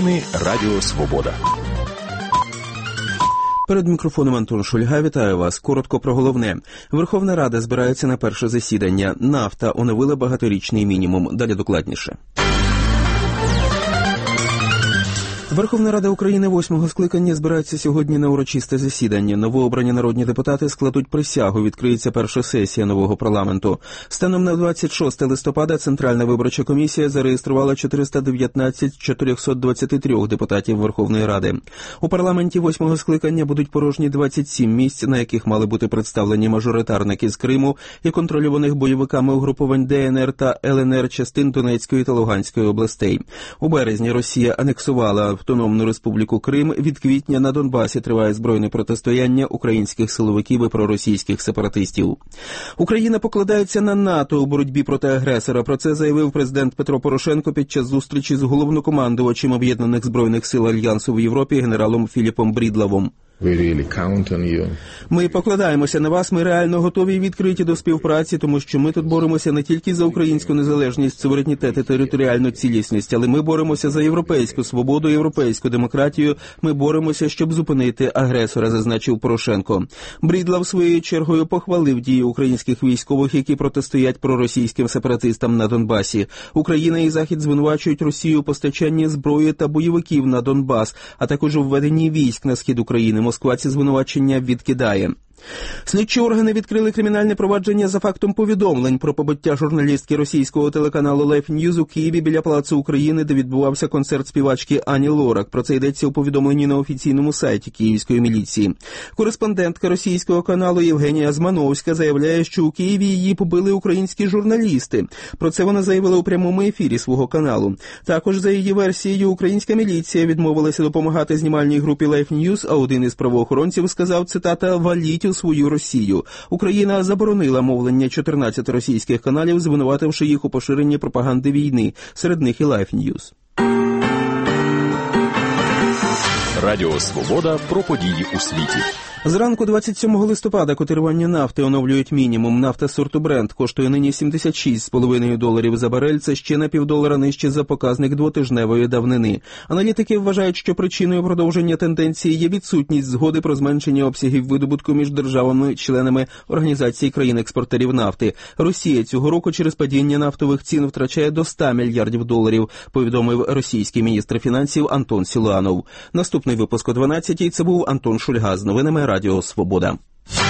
Новини Радіо Свобода. Перед мікрофоном Антон Шульга. Вітаю вас. Коротко про головне. Верховна Рада збирається на перше засідання. Нафта оновила багаторічний мінімум. Далі докладніше. Верховна Рада України 8-го скликання збирається сьогодні на урочисте засідання. Новообрані народні депутати складуть присягу. Відкриється перша сесія нового парламенту. Станом на 26 листопада Центральна виборча комісія зареєструвала 419 з 423 депутатів Верховної Ради. У парламенті 8-го скликання будуть порожні 27 місць, на яких мали бути представлені мажоритарники з Криму і контролюваних бойовиками угрупувань ДНР та ЛНР частин Донецької та Луганської областей. У березні Росія анексувала Автономну Республіку Крим. Від квітня на Донбасі триває збройне протистояння українських силовиків і проросійських сепаратистів. Україна покладається на НАТО у боротьбі проти агресора. Про це заявив президент Петро Порошенко під час зустрічі з головнокомандувачем Об'єднаних збройних сил Альянсу в Європі генералом Філіпом Брідлавом. Ми покладаємося на вас, ми реально готові і відкриті до співпраці, тому що ми тут боремося не тільки за українську незалежність, суверенітет і територіальну цілісність, але ми боремося за європейську свободу, європейську демократію, ми боремося, щоб зупинити агресора, зазначив Порошенко. Брідлав своєю чергою похвалив дії українських військових, які протистоять проросійським сепаратистам на Донбасі. Україна і Захід звинувачують Росію у постачанні зброї та бойовиків на Донбас, а також у введенні військ на схід України. Москва ці звинувачення відкидає. Слідчі органи відкрили кримінальне провадження за фактом повідомлень про побиття журналістки російського телеканалу Life News у Києві біля Палацу України, де відбувався концерт співачки Ані Лорак. Про це йдеться у повідомленні на офіційному сайті київської міліції. Кореспондентка російського каналу Євгенія Змановська заявляє, що у Києві її побили українські журналісти. Про це вона заявила у прямому ефірі свого каналу. Також, за її версією, українська міліція відмовилася допомагати знімальній групі Life News, а один із правоохоронців сказав, цитата, «Валіть у свою Росію». Україна заборонила мовлення 14 російських каналів, звинувативши їх у поширенні пропаганди війни. Серед них і Life News. Радіо Свобода про події у світі. Зранку 27 листопада котирування нафти оновлюють мінімум. Нафта сорту Brent коштує нині $76,5 за барель. Це ще на $0,5 нижче за показник двотижневої давнини. Аналітики вважають, що причиною продовження тенденції є відсутність згоди про зменшення обсягів видобутку між державами-членами Організації країн-експортерів нафти. Росія цього року через падіння нафтових цін втрачає до $100 мільярдів, повідомив російський міністр фінансів Антон Силуанов. Наступний випуск о 12-й. Це був Антон Шульга з новинами Радіо Свобода.